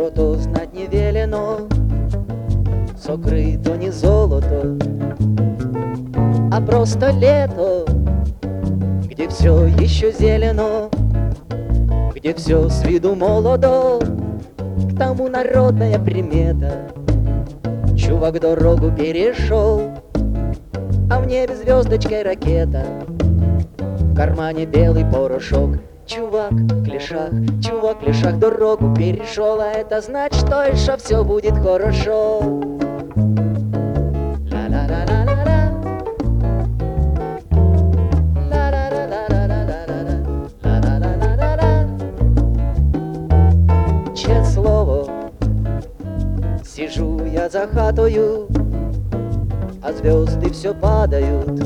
про то знать не велено, сокрыто не золото, а просто лето, где все еще зелено, где все с виду молодо. К тому народная примета: чувак дорогу перешел, а в небе звездочкой ракета, в кармане белый порошок. Чувак в клешах дорогу перешел, а это значит, что еще все будет хорошо. Ла-ла-ла-ла-ла-ла. Ла-ла-ла-ла-ла-ла-ла-ла-ла-ла-ла. Честное слово, сижу я за хатою, а звезды все падают.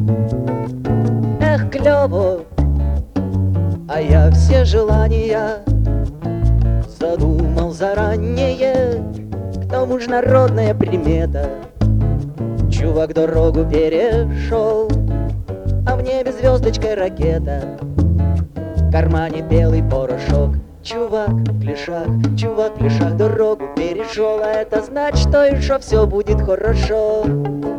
Эх, клево, а я все желания задумал заранее. К тому же народная примета: чувак дорогу перешел, а в небе звездочкой ракета, в кармане белый порошок. Чувак в клешах дорогу перешел, а это значит, что еще все будет хорошо.